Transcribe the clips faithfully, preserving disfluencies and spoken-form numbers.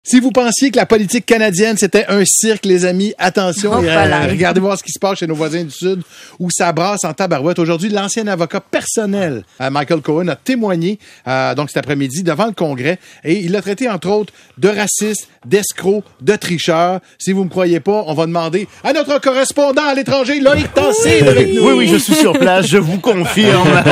Si vous pensiez que la politique canadienne, c'était un cirque, les amis, attention, Oh, et, euh, regardez voir ce qui se passe chez nos voisins du Sud, où ça brasse en tabarouette. Aujourd'hui, l'ancien avocat personnel, euh, Michael Cohen, a témoigné, euh, donc cet après-midi, devant le Congrès, et il l'a traité, entre autres, de raciste, d'escroc, de tricheur. Si vous me croyez pas, on va demander à notre correspondant à l'étranger, Loïc Tassé, avec nous. Oui, oui, je suis sur place, je vous confirme.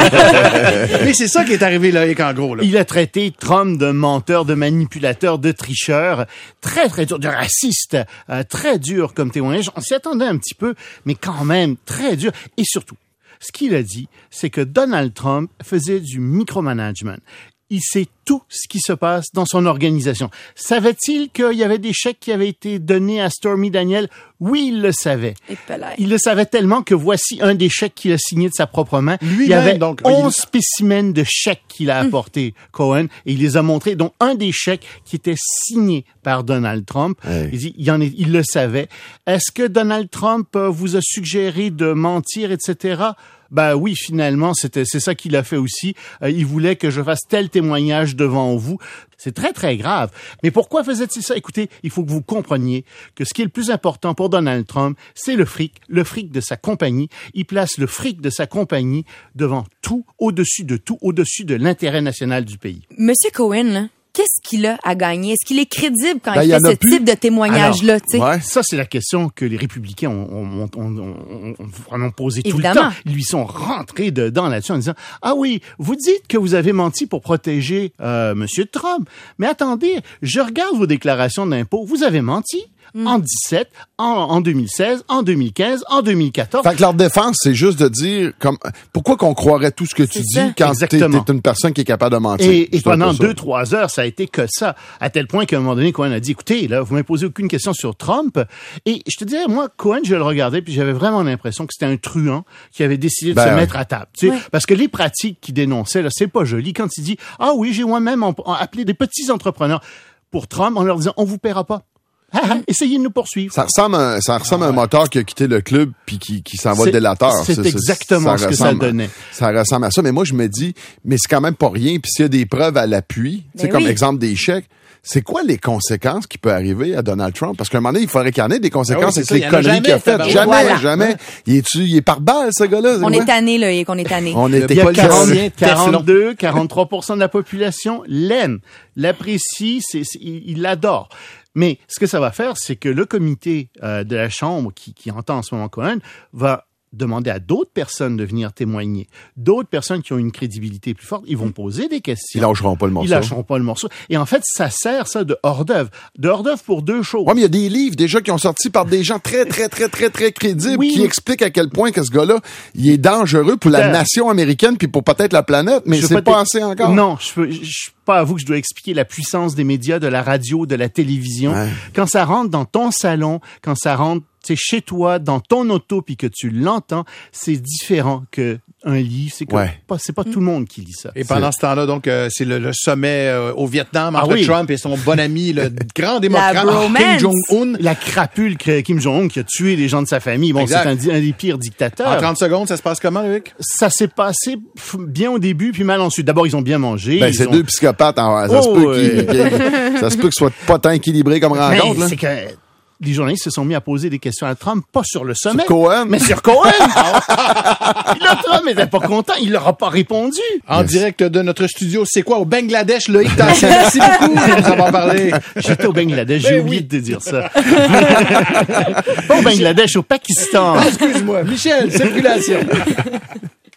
Mais c'est ça qui est arrivé, Loïc, en gros, là. Il a traité Trump de menteur, de manipulateur, de tricheur. Très, très dur, de raciste, euh, très dur comme témoignage. On s'y attendait un petit peu, mais quand même très dur. Et surtout, ce qu'il a dit, c'est que Donald Trump faisait du micromanagement. Il sait tout ce qui se passe dans son organisation. Savait-il qu'il y avait des chèques qui avaient été donnés à Stormy Daniels? Oui, il le savait. Il le savait tellement que voici un des chèques qu'il a signé de sa propre main. Lui-même, il y avait donc, onze il... spécimens de chèques qu'il a apportés, mmh. Cohen, et il les a montrés, dont un des chèques qui était signé par Donald Trump. Hey. Il dit, il, y en est, il le savait. Est-ce que Donald Trump euh, vous a suggéré de mentir, et cetera? Ben oui, finalement, c'était, c'est ça qu'il a fait aussi. Euh, il voulait que je fasse tel témoignage devant vous. C'est très, très grave. Mais pourquoi faisait-il ça? Écoutez, il faut que vous compreniez que ce qui est le plus important pour Donald Trump, c'est le fric, le fric de sa compagnie. Il place le fric de sa compagnie devant tout, au-dessus de tout, au-dessus de l'intérêt national du pays. Monsieur Cohen, là, qu'est-ce qu'il a à gagner? Est-ce qu'il est crédible quand ben, il fait ce plus. type de témoignage-là? Alors, ouais, ça, c'est la question que les républicains ont, ont, ont, ont, ont vraiment posée tout Évidemment. le temps. Ils lui sont rentrés dedans là-dessus en disant « Ah oui, vous dites que vous avez menti pour protéger euh, Monsieur Trump, mais attendez, je regarde vos déclarations d'impôts, vous avez menti. » Mm. En dix-sept, en, en deux mille seize, en deux mille quinze, en deux mille quatorze. Fait que leur défense, c'est juste de dire comme pourquoi qu'on croirait tout ce que tu c'est dis ça. quand t'es, t'es une personne qui est capable de mentir. Et, et pendant deux, trois heures, ça a été que ça. À tel point qu'à un moment donné, Cohen a dit, écoutez, là, vous m'avez posé aucune question sur Trump. Et je te disais, moi, Cohen, je le regardais, puis j'avais vraiment l'impression que c'était un truand qui avait décidé de ben, se ouais. mettre à table. Tu sais, ouais. Parce que les pratiques qu'il dénonçait, là, c'est pas joli. Quand il dit, ah oui, j'ai moi-même en, en appelé des petits entrepreneurs pour Trump en leur disant, on vous paiera pas. Essayez de nous poursuivre. Ça ressemble à, ça ressemble ah ouais. à un moteur qui a quitté le club puis qui, qui s'en va le délateur. C'est, c'est exactement ça ce que ça donnait. Ça ressemble à ça. Mais moi, je me dis, mais c'est quand même pas rien. Puis s'il y a des preuves à l'appui, tu sais, oui. comme exemple des chèques, c'est quoi les conséquences qui peuvent arriver à Donald Trump? Parce qu'à un moment donné, il faudrait qu'il y en ait des conséquences ah oui, avec les conneries jamais, qu'il a faites. Jamais, voilà. jamais. Il est, il est par balle, ce gars-là. On est tanné, là, et qu'on est tanné. On était il y a pas quarante, le quarante-deux, quarante-trois pour cent de la population l'aime, l'apprécie, c'est, c'est, il l'adore. Mais ce que ça va faire, c'est que le comité euh, de la Chambre qui, qui entend en ce moment Cohen va demander à d'autres personnes de venir témoigner. D'autres personnes qui ont une crédibilité plus forte, ils vont poser des questions. Ils lâcheront pas le morceau. Ils lâcheront pas le morceau. Et en fait, ça sert, ça, de hors-d'œuvre. De hors-d'œuvre pour deux choses. Ouais, mais il y a des livres déjà qui ont sorti par des gens très, très, très, très, très crédibles oui. qui expliquent à quel point que ce gars-là, il est dangereux pour la nation américaine puis pour peut-être la planète, mais c'est pas assez encore. Non, je peux, je, je pas à vous que je dois expliquer la puissance des médias, de la radio, de la télévision. Ouais. Quand ça rentre dans ton salon, quand ça rentre c'est chez toi, dans ton auto, puis que tu l'entends, c'est différent que un livre. C'est, que ouais. pas, c'est pas tout le monde qui lit ça. Et pendant ce temps-là, donc, euh, c'est le, le sommet euh, au Vietnam entre ah oui. Trump et son bon ami, le grand démocrate Kim Jong-un. La crapule Kim Jong-un qui a tué les gens de sa famille. Bon, exact. C'est un, un des pires dictateurs. En trente secondes, ça se passe comment, Luc? Ça s'est passé bien au début, puis mal ensuite. D'abord, ils ont bien mangé. Ben, c'est ont... deux psychopathes. En, ça, oh, se peut qu'ils, qu'ils, ça se peut que ce soit pas tant équilibré comme rencontre. Mais là. C'est que... les journalistes se sont mis à poser des questions à Trump, pas sur le sommet. Sur Cohen. Mais sur Cohen! Là, Trump n'était pas content. Il leur a pas répondu. En yes. direct de notre studio, c'est quoi, au Bangladesh, Loïc Tassé. Merci beaucoup de nous avoir parlé. J'étais au Bangladesh, j'ai ben oublié oui. de te dire ça. Pas au Bangladesh, au Pakistan. Ah, excuse-moi. Michel, circulation.